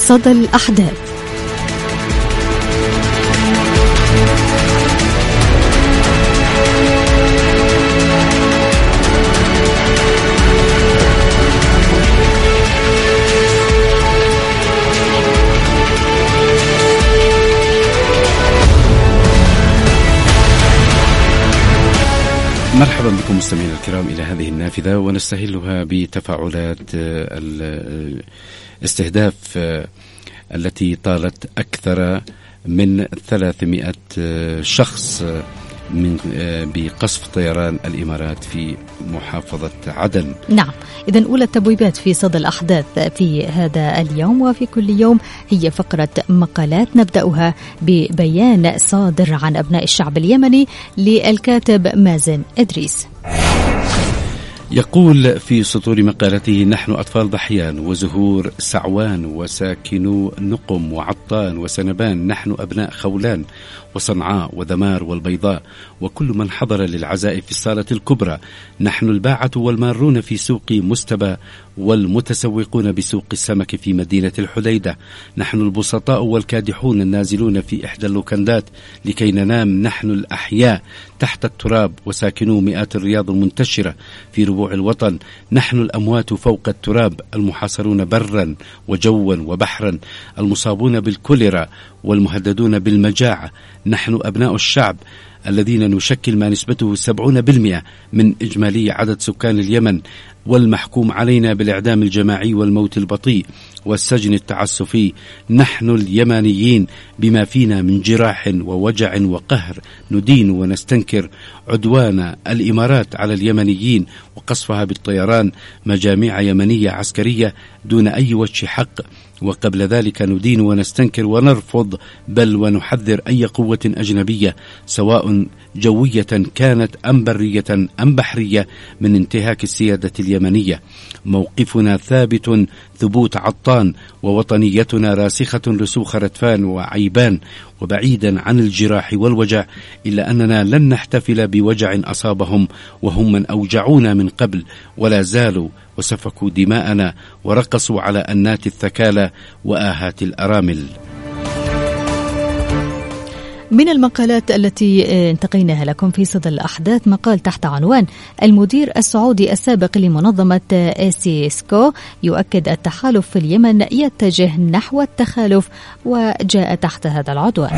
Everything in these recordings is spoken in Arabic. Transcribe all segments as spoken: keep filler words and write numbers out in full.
صدى الأحداث. مرحبا بكم مستمعينا الكرام إلى هذه النافذة، ونستهلها بتفاعلات الاستهداف التي طالت أكثر من ثلاثمائة شخص من بقصف طيران الإمارات في محافظة عدن. نعم، إذن أولى التبويبات في صدى الأحداث في هذا اليوم وفي كل يوم هي فقرة مقالات، نبدأها ببيان صادر عن أبناء الشعب اليمني للكاتب مازن إدريس. يقول في سطور مقالته: نحن أطفال ضحيان وزهور سعوان وساكنو نقم وعطان وسنبان، نحن أبناء خولان وصنعاء وذمار والبيضاء وكل من حضر للعزاء في الصالة الكبرى، نحن الباعة والمارون في سوق مستبى والمتسوقون بسوق السمك في مدينة الحديدة، نحن البسطاء والكادحون النازلون في إحدى اللوكندات لكي ننام، نحن الأحياء تحت التراب وساكنو مئات الرياض المنتشرة في ربوع الوطن، نحن الأموات فوق التراب المحاصرون برا وجوا وبحرا، المصابون بالكوليرا والمهددون بالمجاعة، نحن أبناء الشعب الذين نشكل ما نسبته سبعون بالمئة من إجمالي عدد سكان اليمن، والمحكوم علينا بالإعدام الجماعي والموت البطيء والسجن التعسفي، نحن اليمنيين بما فينا من جراح ووجع وقهر ندين ونستنكر عدوان الإمارات على اليمنيين وقصفها بالطيران مجاميع يمنية عسكرية دون أي وجه حق، وقبل ذلك ندين ونستنكر ونرفض بل ونحذر أي قوة أجنبية سواء جوية كانت أم برية أم بحرية من انتهاك السيادة اليمنية. موقفنا ثابت ثبوت عطان، ووطنيتنا راسخة رسوخ ردفان وعيبان، وبعيدا عن الجراح والوجع، إلا أننا لن نحتفل بوجع أصابهم وهم من أوجعونا من قبل ولا زالوا وسفكوا دماءنا ورقصوا على أنات الثكالى وآهات الأرامل. من المقالات التي انتقيناها لكم في صدى الأحداث مقال تحت عنوان: المدير السعودي السابق لمنظمة سيسكو يؤكد التحالف في اليمن يتجه نحو التخالف، وجاء تحت هذا العنوان.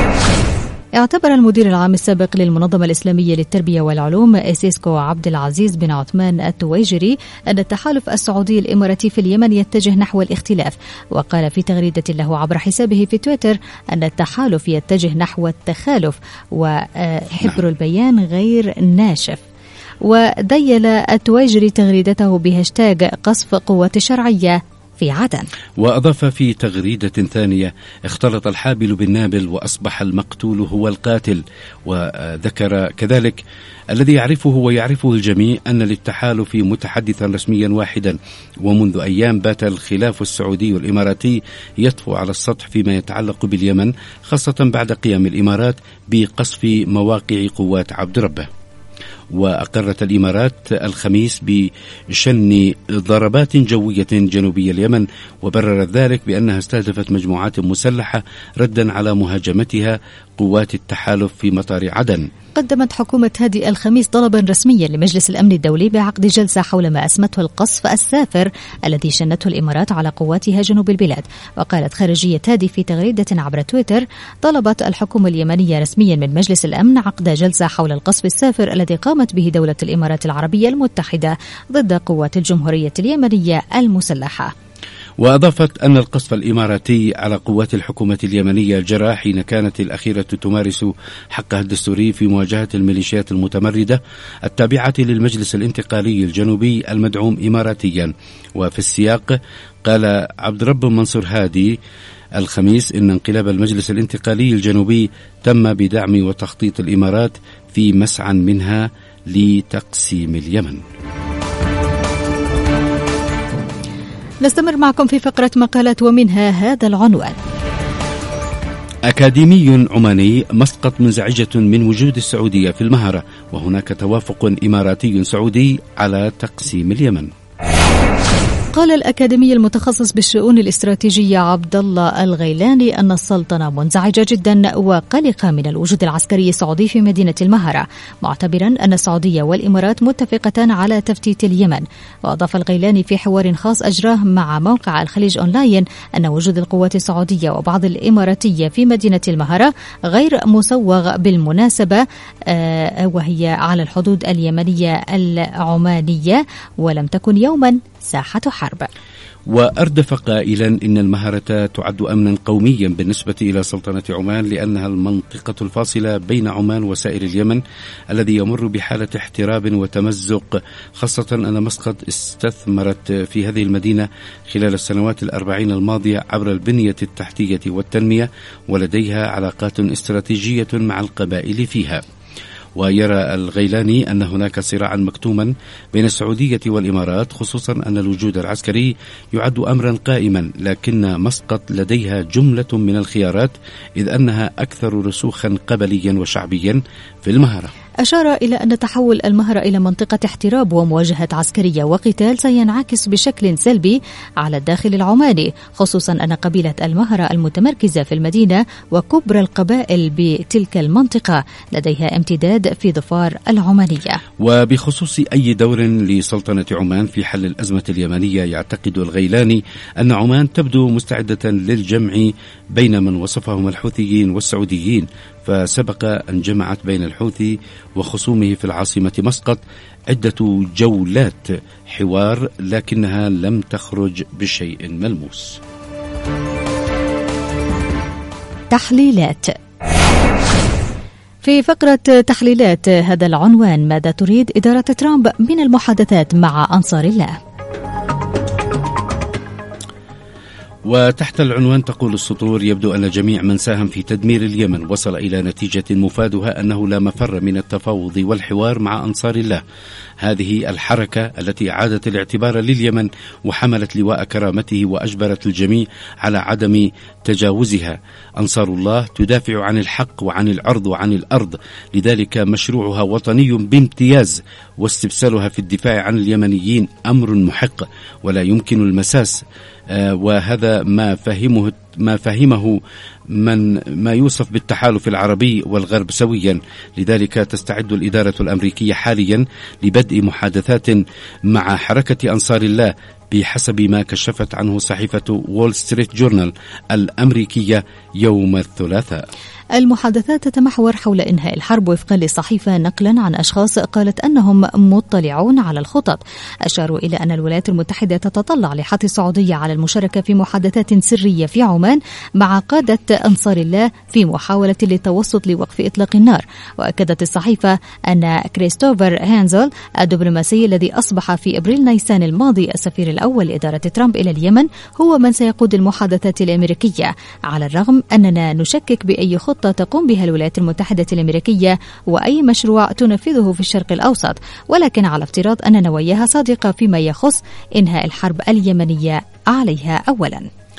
اعتبر المدير العام السابق للمنظمة الإسلامية للتربية والعلوم سيسكو عبد العزيز بن عثمان التويجري أن التحالف السعودي الإماراتي في اليمن يتجه نحو الاختلاف، وقال في تغريدة له عبر حسابه في تويتر أن التحالف يتجه نحو التخالف، وحبر البيان غير ناشف. وديل التويجري تغريدته بهاشتاج قصف قوة الشرعية في عدن. وأضاف في تغريدة ثانية: اختلط الحابل بالنابل وأصبح المقتول هو القاتل. وذكر كذلك: الذي يعرفه ويعرفه الجميع أن للتحالف متحدثا رسميا واحدا، ومنذ أيام بات الخلاف السعودي والإماراتي يطفو على السطح فيما يتعلق باليمن، خاصة بعد قيام الإمارات بقصف مواقع قوات عبد ربه. وأقرت الإمارات الخميس بشن ضربات جوية جنوبي اليمن، وبررت ذلك بأنها استهدفت مجموعات مسلحة ردا على مهاجمتها قوات التحالف في مطار عدن. قدمت حكومة هادي الخميس طلبا رسميا لمجلس الأمن الدولي بعقد جلسة حول ما أسمته القصف السافر الذي شنته الإمارات على قواتها جنوب البلاد. وقالت خارجية هادي في تغريدة عبر تويتر: طلبت الحكومة اليمنية رسميا من مجلس الأمن عقد جلسة حول القصف السافر الذي قامت به دولة الإمارات العربية المتحدة ضد قوات الجمهورية اليمنية المسلحة. وأضافت أن القصف الإماراتي على قوات الحكومة اليمنية جرى حين كانت الأخيرة تمارس حقها الدستوري في مواجهة الميليشيات المتمردة التابعة للمجلس الانتقالي الجنوبي المدعوم إماراتيا. وفي السياق قال عبد رب منصور هادي الخميس إن انقلاب المجلس الانتقالي الجنوبي تم بدعم وتخطيط الإمارات في مسعى منها لتقسيم اليمن. نستمر معكم في فقرة مقالات ومنها هذا العنوان: أكاديمي عماني: مسقط منزعجة من وجود السعودية في المهرة، وهناك توافق إماراتي سعودي على تقسيم اليمن. قال الأكاديمي المتخصص بالشؤون الاستراتيجية عبد الله الغيلاني أن السلطنة منزعجة جدا وقلقة من الوجود العسكري السعودي في مدينة المهرة، معتبرا أن السعودية والإمارات متفقتان على تفتيت اليمن. وأضاف الغيلاني في حوار خاص أجراه مع موقع الخليج أونلاين أن وجود القوات السعودية وبعض الإماراتية في مدينة المهرة غير مسوغ بالمناسبة، وهي على الحدود اليمنية العمانية، ولم تكن يوما ساحة حرب. وأردف قائلا إن المهرة تعد أمنا قوميا بالنسبة إلى سلطنة عمان، لأنها المنطقة الفاصلة بين عمان وسائر اليمن الذي يمر بحالة احتراب وتمزق، خاصة أن مسقط استثمرت في هذه المدينة خلال السنوات الأربعين الماضية عبر البنية التحتية والتنمية، ولديها علاقات استراتيجية مع القبائل فيها. ويرى الغيلاني أن هناك صراعا مكتوما بين السعودية والإمارات، خصوصا أن الوجود العسكري يعد أمرا قائما، لكن مسقط لديها جملة من الخيارات إذ أنها أكثر رسوخا قبليا وشعبيا في المهرة. أشار إلى أن تحول المهرة إلى منطقة احتراب ومواجهة عسكرية وقتال سينعكس بشكل سلبي على الداخل العماني، خصوصا أن قبيلة المهرة المتمركزة في المدينة وكبرى القبائل بتلك المنطقة لديها امتداد في ضفار العمانية. وبخصوص أي دور لسلطنة عمان في حل الأزمة اليمنية، يعتقد الغيلاني أن عمان تبدو مستعدة للجمع بين من وصفهم الحوثيين والسعوديين، فسبق أن جمعت بين الحوثي وخصومه في العاصمة مسقط عدة جولات حوار، لكنها لم تخرج بشيء ملموس. تحليلات. في فقرة تحليلات هذا العنوان: ماذا تريد إدارة ترامب من المحادثات مع أنصار الله؟ وتحت العنوان تقول السطور: يبدو أن جميع من ساهم في تدمير اليمن وصل إلى نتيجة مفادها أنه لا مفر من التفاوض والحوار مع أنصار الله. هذه الحركة التي أعادت الاعتبار لليمن وحملت لواء كرامته وأجبرت الجميع على عدم تجاوزها. أنصار الله تدافع عن الحق وعن العرض وعن الأرض، لذلك مشروعها وطني بامتياز، واستبسالها في الدفاع عن اليمنيين أمر محق ولا يمكن المساس. آه وهذا ما فهمه ما فهمه من ما يوصف بالتحالف العربي والغرب سويا. لذلك تستعد الإدارة الأمريكية حاليا لبدء محادثات مع حركة أنصار الله بحسب ما كشفت عنه صحيفة وول ستريت جورنال الأمريكية يوم الثلاثاء. المحادثات تتمحور حول إنهاء الحرب وفقا للصحيفة، نقلا عن أشخاص قالت أنهم مطلعون على الخطط. أشاروا إلى أن الولايات المتحدة تتطلع لحث السعودية على المشاركة في محادثات سرية في عمان مع قادة أنصار الله في محاولة للتوسط لوقف إطلاق النار. وأكدت الصحيفة أن كريستوفر هانزل الدبلوماسي الذي أصبح في أبريل نيسان الماضي السفير الأول لإدارة ترامب إلى اليمن هو من سيقود المحادثات الأمريكية، على الرغم أننا نشكك بأي خطة تقوم بها الولايات المتحدة الأمريكية وأي مشروع تنفذه في الشرق الأوسط، ولكن على افتراض أن نواياها صادقة فيما يخص إنهاء الحرب اليمنية عليها. أولا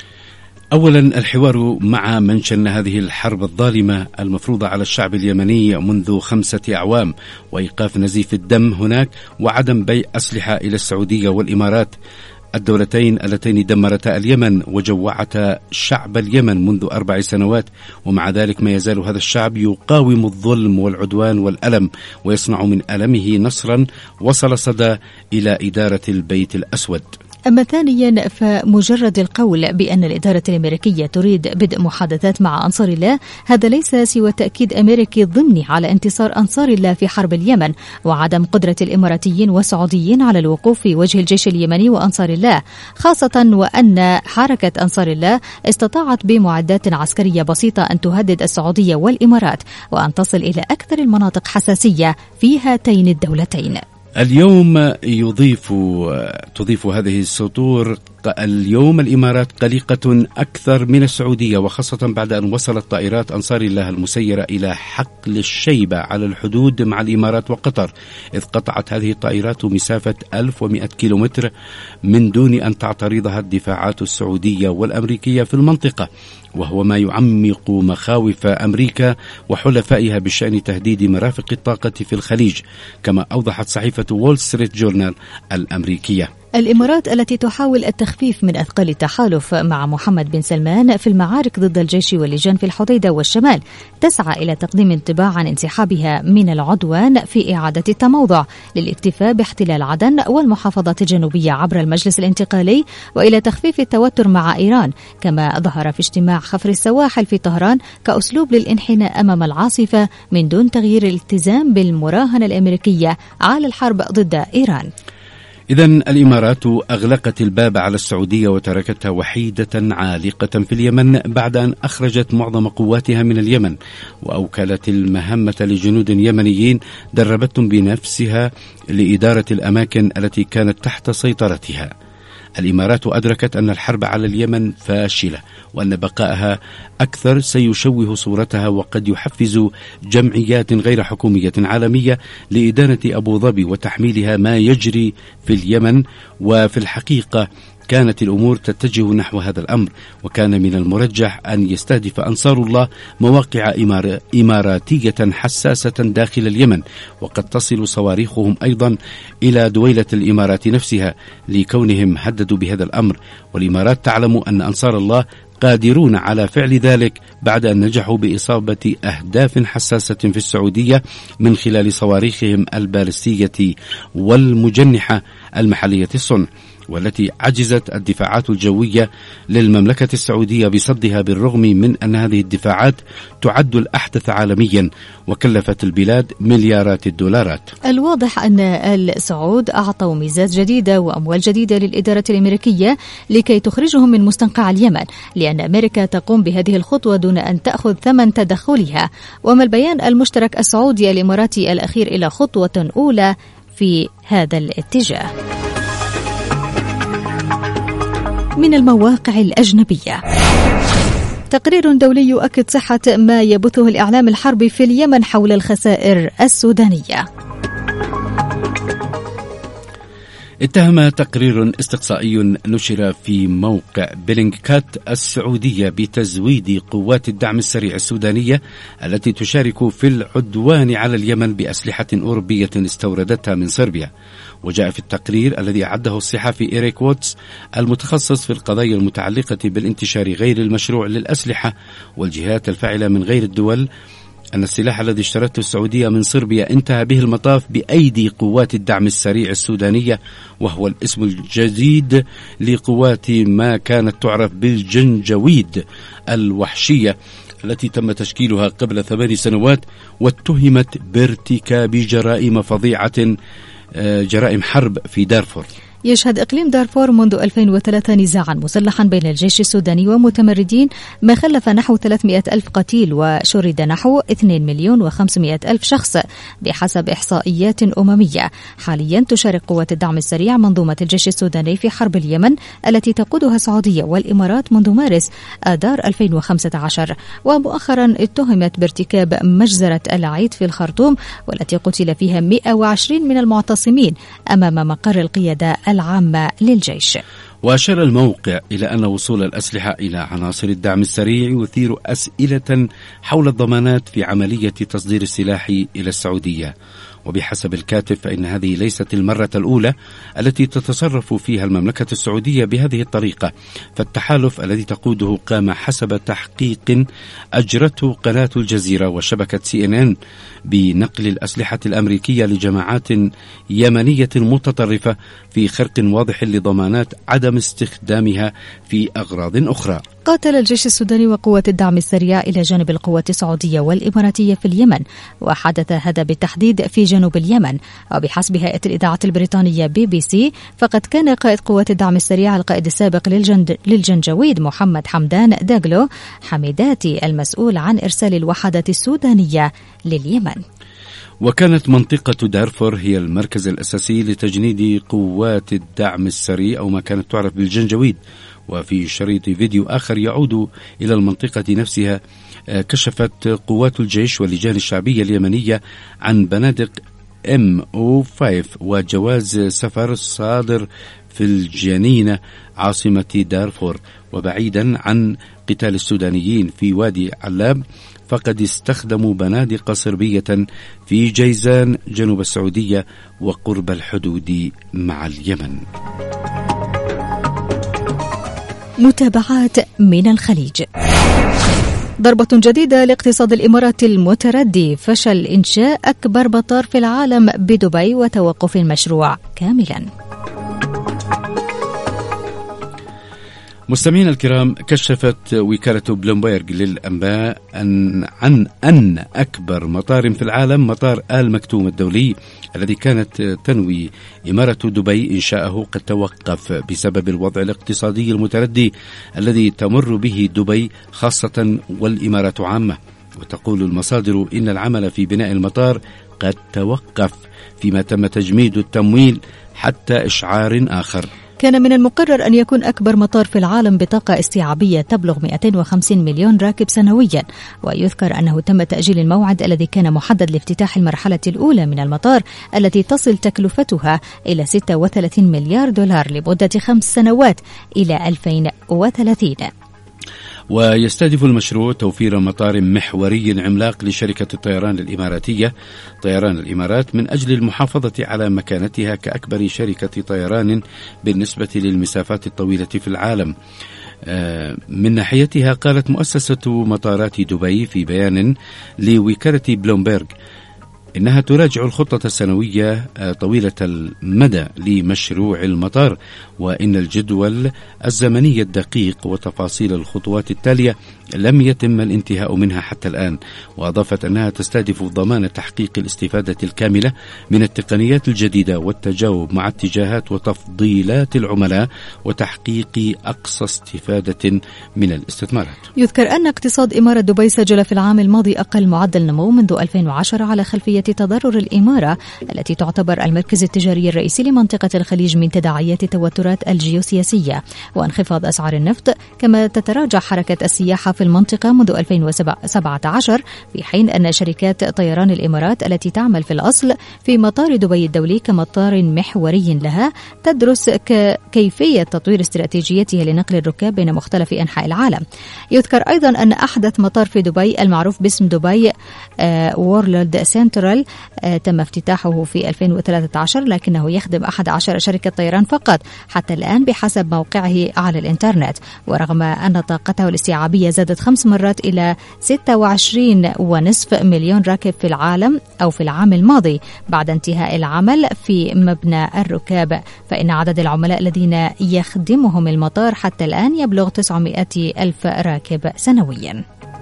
أولا الحوار مع من شن هذه الحرب الظالمة المفروضة على الشعب اليمني منذ خمسة أعوام، وإيقاف نزيف الدم هناك، وعدم بيع أسلحة إلى السعودية والإمارات، الدولتين اللتين دمرتا اليمن وجوعتا شعب اليمن منذ أربع سنوات، ومع ذلك ما يزال هذا الشعب يقاوم الظلم والعدوان والألم ويصنع من ألمه نصرا وصل صدى إلى إدارة البيت الأسود. أما ثانيا، فمجرد القول بأن الإدارة الأمريكية تريد بدء محادثات مع أنصار الله هذا ليس سوى تأكيد أمريكي ضمني على انتصار أنصار الله في حرب اليمن، وعدم قدرة الإماراتيين والسعوديين على الوقوف في وجه الجيش اليمني وأنصار الله، خاصة وأن حركة أنصار الله استطاعت بمعدات عسكرية بسيطة أن تهدد السعودية والإمارات وأن تصل إلى أكثر المناطق حساسية في هاتين الدولتين. اليوم يضيف تضيف هذه السطور: اليوم الإمارات قلقة أكثر من السعودية، وخاصة بعد أن وصلت طائرات أنصار الله المسيرة إلى حقل الشيبة على الحدود مع الإمارات وقطر، إذ قطعت هذه الطائرات مسافة ألف ومئة كيلومتر من دون أن تعترضها الدفاعات السعودية والأمريكية في المنطقة، وهو ما يعمق مخاوف أمريكا وحلفائها بشأن تهديد مرافق الطاقة في الخليج، كما أوضحت صحيفة وول ستريت جورنال الأمريكية. الإمارات التي تحاول التخفيف من أثقال التحالف مع محمد بن سلمان في المعارك ضد الجيش واللجان في الحديدة والشمال تسعى إلى تقديم انطباع عن انسحابها من العدوان في إعادة التموضع للاكتفاء باحتلال عدن والمحافظات الجنوبية عبر المجلس الانتقالي وإلى تخفيف التوتر مع إيران، كما ظهر في اجتماع خفر السواحل في طهران كأسلوب للانحناء أمام العاصفة من دون تغيير الالتزام بالمراهنة الأمريكية على الحرب ضد إيران. إذن الإمارات أغلقت الباب على السعودية وتركتها وحيدة عالقة في اليمن بعد أن أخرجت معظم قواتها من اليمن، وأوكلت المهمة لجنود يمنيين دربتهم بنفسها لإدارة الأماكن التي كانت تحت سيطرتها. الإمارات أدركت أن الحرب على اليمن فاشلة، وأن بقائها أكثر سيشوه صورتها وقد يحفز جمعيات غير حكومية عالمية لإدانة أبو ظبي وتحميلها ما يجري في اليمن. وفي الحقيقة كانت الأمور تتجه نحو هذا الأمر، وكان من المرجح أن يستهدف أنصار الله مواقع إماراتية حساسة داخل اليمن، وقد تصل صواريخهم أيضا إلى دويلة الإمارات نفسها لكونهم هددوا بهذا الأمر. والإمارات تعلم أن أنصار الله قادرون على فعل ذلك بعد أن نجحوا بإصابة أهداف حساسة في السعودية من خلال صواريخهم البالستية والمجنحة المحلية الصنع، والتي عجزت الدفاعات الجوية للمملكة السعودية بصدها، بالرغم من أن هذه الدفاعات تعد الأحدث عالميا وكلفت البلاد مليارات الدولارات. الواضح أن السعود أعطوا ميزات جديدة وأموال جديدة للإدارة الأمريكية لكي تخرجهم من مستنقع اليمن، لأن أمريكا تقوم بهذه الخطوة دون أن تأخذ ثمن تدخلها. وما البيان المشترك السعودي الإماراتي الأخير إلى خطوة أولى في هذا الاتجاه. من المواقع الأجنبية، تقرير دولي يؤكد صحة ما يبثه الإعلام الحربي في اليمن حول الخسائر السودانية. اتهم تقرير استقصائي نشر في موقع بلينكات السعودية بتزويد قوات الدعم السريع السودانية التي تشارك في العدوان على اليمن بأسلحة أوروبية استوردتها من صربيا. وجاء في التقرير الذي أعده الصحفي إيريك ووتس المتخصص في القضايا المتعلقة بالانتشار غير المشروع للأسلحة والجهات الفاعلة من غير الدول أن السلاح الذي اشترته السعودية من صربيا انتهى به المطاف بأيدي قوات الدعم السريع السودانية، وهو الاسم الجديد لقوات ما كانت تعرف بالجنجويد الوحشية التي تم تشكيلها قبل ثمان سنوات واتهمت بارتكاب جرائم فظيعة، جرائم حرب في دارفور. يشهد إقليم دارفور منذ ألفين وثلاثة نزاعا مسلحا بين الجيش السوداني ومتمردين ما خلف نحو ثلاثمائة ألف قتيل وشرد نحو اثنين مليون وخمسمائة ألف شخص بحسب إحصائيات أممية. حاليا تشارك قوات الدعم السريع منظومة الجيش السوداني في حرب اليمن التي تقودها السعودية والإمارات منذ مارس آذار ألفين وخمسة عشر، ومؤخرا اتهمت بارتكاب مجزرة العيد في الخرطوم والتي قتل فيها مئة وعشرين من المعتصمين أمام مقر القيادة العامة للجيش. وأشار الموقع إلى أن وصول الأسلحة إلى عناصر الدعم السريع يثير أسئلة حول الضمانات في عملية تصدير السلاح إلى السعودية. وبحسب الكاتب فإن هذه ليست المرة الأولى التي تتصرف فيها المملكة السعودية بهذه الطريقة، فالتحالف الذي تقوده قام حسب تحقيق أجرته قناة الجزيرة وشبكة سي إن إن بنقل الأسلحة الأمريكية لجماعات يمنية متطرفة في خرق واضح لضمانات عدم استخدامها في أغراض أخرى. قاتل الجيش السوداني وقوات الدعم السريع إلى جانب القوات السعودية والإماراتية في اليمن، وحدث هذا بالتحديد في جنوب اليمن. وبحسب هيئة الإذاعة البريطانية بي بي سي فقد كان قائد قوات الدعم السريع القائد السابق للجند للجنجويد محمد حمدان داغلو حميداتي المسؤول عن إرسال الوحدات السودانية لليمن. وكانت منطقة دارفور هي المركز الأساسي لتجنيد قوات الدعم السريع أو ما كانت تعرف بالجنجويد. وفي شريط فيديو آخر يعود إلى المنطقة نفسها كشفت قوات الجيش واللجان الشعبية اليمنية عن بنادق إم أو خمسة وجواز سفر صادر في الجنينة عاصمة دارفور. وبعيدا عن قتال السودانيين في وادي علاب فقد استخدموا بنادق صربية في جيزان جنوب السعودية وقرب الحدود مع اليمن. متابعات من الخليج. ضربة جديدة لاقتصاد الإمارات المتردي، فشل إنشاء أكبر مطار في العالم بدبي وتوقف المشروع كاملا. مستمعينا الكرام، كشفت وكالة بلومبيرغ للأنباء أن عن أن أكبر مطار في العالم مطار آل مكتوم الدولي الذي كانت تنوي إمارة دبي إنشاءه قد توقف بسبب الوضع الاقتصادي المتردي الذي تمر به دبي خاصة والإمارات عامة. وتقول المصادر إن العمل في بناء المطار قد توقف فيما تم تجميد التمويل حتى إشعار آخر. كان من المقرر أن يكون أكبر مطار في العالم بطاقة استيعابية تبلغ مئتين وخمسين مليون راكب سنويا، ويذكر أنه تم تأجيل الموعد الذي كان محدد لافتتاح المرحلة الأولى من المطار التي تصل تكلفتها إلى ستة وثلاثين مليار دولار لمدة خمس سنوات إلى ألفين وثلاثين. ويستهدف المشروع توفير مطار محوري عملاق لشركة الطيران الإماراتية طيران الإمارات من أجل المحافظة على مكانتها كأكبر شركة طيران بالنسبة للمسافات الطويلة في العالم. من ناحيتها قالت مؤسسة مطارات دبي في بيان لوكالة بلومبيرغ إنها تراجع الخطة السنوية طويلة المدى لمشروع المطار، وإن الجدول الزمني الدقيق وتفاصيل الخطوات التالية لم يتم الانتهاء منها حتى الآن. وأضافت أنها تستهدف ضمان تحقيق الاستفادة الكاملة من التقنيات الجديدة والتجاوب مع اتجاهات وتفضيلات العملاء وتحقيق أقصى استفادة من الاستثمارات. يذكر أن اقتصاد إمارة دبي سجل في العام الماضي أقل معدل نمو منذ ألفين وعشرة على خلفية تضرر الإمارة التي تعتبر المركز التجاري الرئيسي لمنطقة الخليج من تداعيات التوترات الجيوسياسية وانخفاض أسعار النفط، كما تتراجع حركة السياحة في المنطقة منذ ألفين وسبعة عشر، في حين أن شركات طيران الإمارات التي تعمل في الأصل في مطار دبي الدولي كمطار محوري لها تدرس كيفية تطوير استراتيجيتها لنقل الركاب بين مختلف أنحاء العالم. يذكر أيضا أن أحدث مطار في دبي المعروف باسم دبي وورلد سنترال تم افتتاحه في ألفين وثلاثة عشر، لكنه يخدم أحد عشر شركة طيران فقط حتى الآن بحسب موقعه على الإنترنت، ورغم أن طاقته الاستيعابية زادت خمس مرات إلى ستة وعشرين ونصف مليون راكب في العالم أو في العام الماضي بعد انتهاء العمل في مبنى الركاب، فإن عدد العملاء الذين يخدمهم المطار حتى الآن يبلغ تسعمائة ألف راكب سنويا.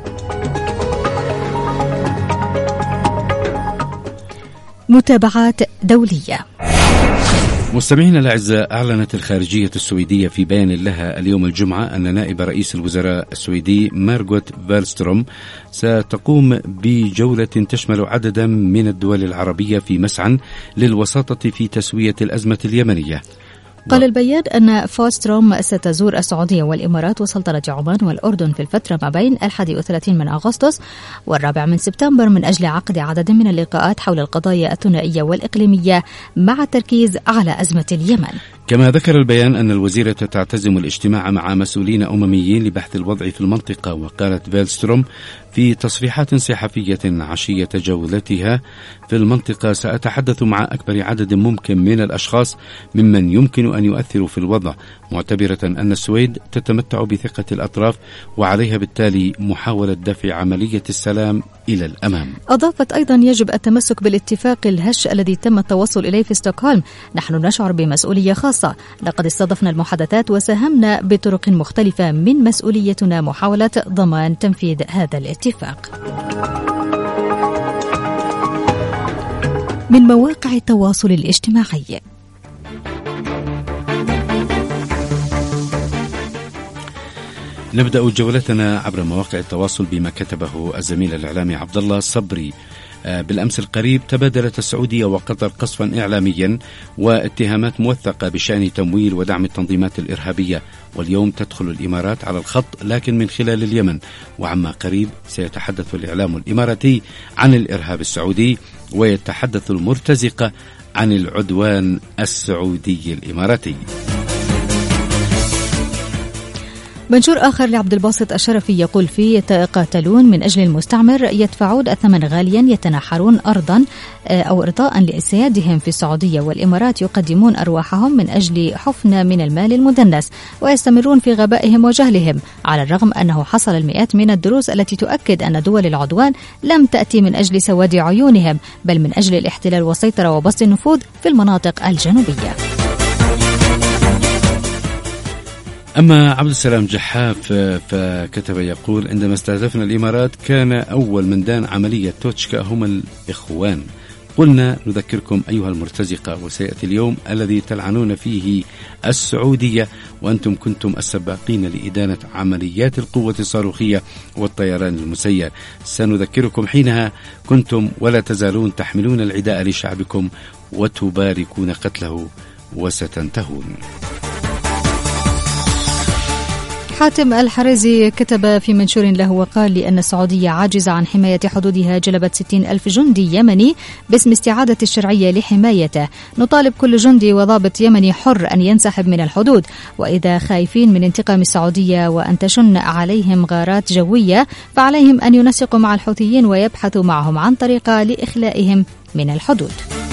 متابعات دولية. مستمعينا الأعزاء، أعلنت الخارجية السويدية في بيان لها اليوم الجمعة أن نائب رئيس الوزراء السويدي مارغوت فالستروم ستقوم بجولة تشمل عددا من الدول العربية في مسعى للوساطة في تسوية الأزمة اليمنية. قال البيان أن فالستروم ستزور السعودية والإمارات وسلطنة عمان والأردن في الفترة ما بين الحادي والثلاثين من أغسطس والرابع من سبتمبر من أجل عقد عدد من اللقاءات حول القضايا الثنائية والإقليمية مع التركيز على أزمة اليمن. كما ذكر البيان أن الوزيرة تعتزم الاجتماع مع مسؤولين أمميين لبحث الوضع في المنطقة. وقالت فالستروم في تصريحات صحفية عشية جولتها في المنطقة: سأتحدث مع أكبر عدد ممكن من الأشخاص ممن يمكن أن يؤثروا في الوضع، معتبرة أن السويد تتمتع بثقة الأطراف وعليها بالتالي محاولة دفع عملية السلام إلى الأمام. أضافت أيضا: يجب التمسك بالاتفاق الهش الذي تم التوصل إليه في ستوكهولم، نحن نشعر بمسؤولية خاصة، لقد استضفنا المحادثات وساهمنا بطرق مختلفة، من مسؤوليتنا محاولة ضمان تنفيذ هذا الاتفاق. من مواقع التواصل الاجتماعي. نبدأ جولتنا عبر مواقع التواصل بما كتبه الزميل الإعلامي عبد الله الصبري. بالأمس القريب تبادلت السعودية وقطر قصفا إعلاميا واتهامات موثقة بشأن تمويل ودعم التنظيمات الإرهابية، واليوم تدخل الإمارات على الخط لكن من خلال اليمن. وعما قريب سيتحدث الإعلام الإماراتي عن الإرهاب السعودي، ويتحدث المرتزقة عن العدوان السعودي الإماراتي. منشور آخر لعبد الباسط الشرفي يقول فيه: يتقاتلون من أجل المستعمر، يدفعون الثمن غاليا، يتنحرون أرضا أو إرضاء لإسيادهم في السعودية والإمارات، يقدمون أرواحهم من أجل حفنة من المال المدنس، ويستمرون في غبائهم وجهلهم، على الرغم أنه حصل المئات من الدروس التي تؤكد أن دول العدوان لم تأتي من أجل سواد عيونهم، بل من أجل الاحتلال والسيطرة وبسط النفوذ في المناطق الجنوبية. أما عبد السلام جحاف فكتب يقول: عندما استهدفنا الإمارات كان أول من دان عملية توتشكا هم الإخوان، قلنا نذكركم أيها المرتزقة، وسيأتي اليوم الذي تلعنون فيه السعودية وأنتم كنتم السباقين لإدانة عمليات القوة الصاروخية والطيران المسير، سنذكركم حينها كنتم ولا تزالون تحملون العداء لشعبكم وتباركون قتله وستنتهون. حاتم الحريزي كتب في منشور له وقال: لأن السعودية عاجزة عن حماية حدودها جلبت ستين ألف جندي يمني باسم استعادة الشرعية لحمايته، نطالب كل جندي وضابط يمني حر أن ينسحب من الحدود، وإذا خايفين من انتقام السعودية وأن تشن عليهم غارات جوية فعليهم أن ينسقوا مع الحوثيين ويبحثوا معهم عن طريقة لإخلائهم من الحدود.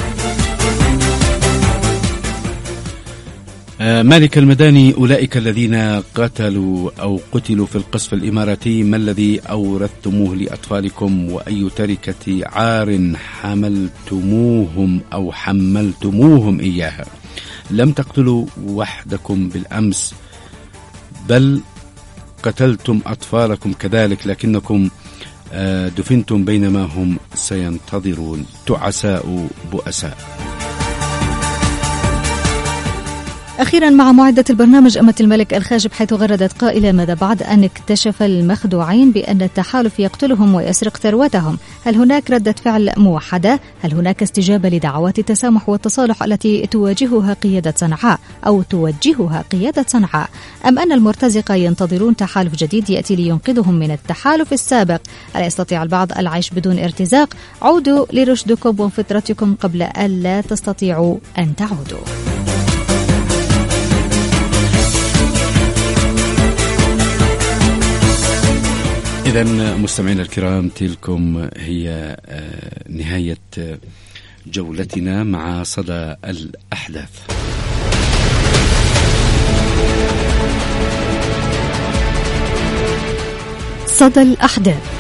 مالك المداني: أولئك الذين قتلوا أو قتلوا في القصف الإماراتي ما الذي أورثتموه لأطفالكم، وأي تركة عار حملتموهم أو حملتموهم إياها؟ لم تقتلوا وحدكم بالأمس بل قتلتم أطفالكم كذلك، لكنكم دفنتم بينما هم سينتظرون، تعساء بؤساء. أخيرا مع معدة البرنامج أمة الملك الخاجب، حيث غردت قائلة: ماذا بعد أن اكتشف المخدوعين بأن التحالف يقتلهم ويسرق ثروتهم؟ هل هناك ردة فعل موحدة؟ هل هناك استجابة لدعوات التسامح والتصالح التي تواجهها قيادة صنعاء أو توجهها قيادة صنعاء؟ أم أن المرتزقة ينتظرون تحالف جديد يأتي لينقذهم من التحالف السابق؟ ألا يستطيع البعض العيش بدون ارتزاق؟ عودوا لرشدكم وفطرتكم قبل أن لا تستطيعوا أن تعودوا. إذن مستمعينا الكرام، تلكم هي نهاية جولتنا مع صدى الأحداث. صدى الأحداث